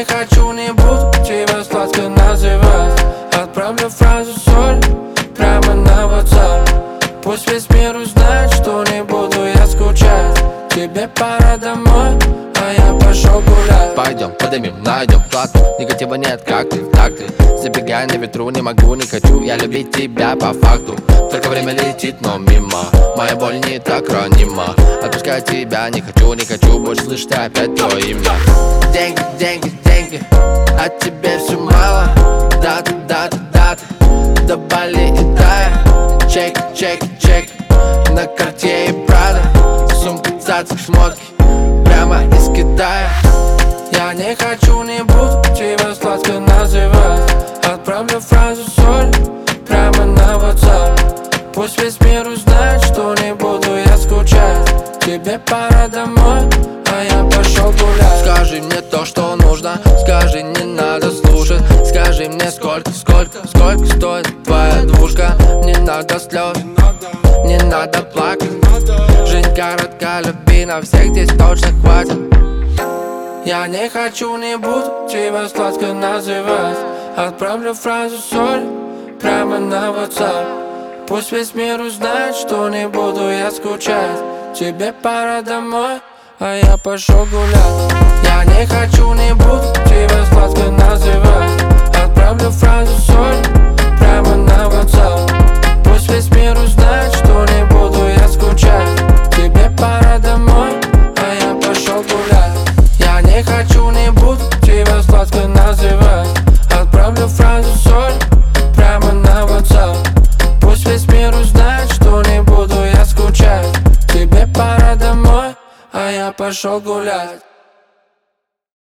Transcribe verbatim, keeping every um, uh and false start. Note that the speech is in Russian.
не хочу, не буду тебя сладко называть. Отправлю фразу соль прямо на WhatsApp. Пусть весь мир узнает, что не буду я скучать. Тебе пора домой, а я пошел гулять. Пойдем, подымем, найдем плату. Негатива нет, как ты, так ты. Забегай на ветру, не могу, не хочу я любить тебя по факту. Только время летит, но мимо. Моя боль не так ранима. Отпускать тебя не хочу, не хочу больше слышать опять твое имя. Деньги, деньги, деньги, а тебе все мало. Даты, даты, даты, до Бали и Тая. Чек, чек, чек, на Cartier и Prada. Сумка, цацик, шмотки, прямо из Китая. Я не хочу, не буду тебя сладко называть. Отправлю фразу соль прямо на WhatsApp. Пусть весь мир узнает, что не буду я скучать. Тебе пора домой, а я пошел гулять. Скажи мне то, что нужно, скажи, не надо слушать. Скажи мне, сколько, сколько, сколько стоит твоя двушка. Не надо слез, не надо плакать. Жизнь коротка, любви на всех здесь точно хватит. Я не хочу, не буду тебя сладко называть. Отправлю фразу соль прямо на WhatsApp. Пусть весь мир узнает, что не буду я скучать. Тебе пора домой, а я пошел гулять. Я не хочу, не буду тебя сладко называть. Отправлю фразу соль прямо на WhatsApp. Пусть весь мир узнает, что не буду я скучать. Тебе пора домой, а я пошел гулять. Я не хочу, не буду тебя сладко называть. Отправлю фразу соль прямо на WhatsApp. Пусть весь мир узнает, что не буду я скучать. Тебе пора домой, а я пошел гулять.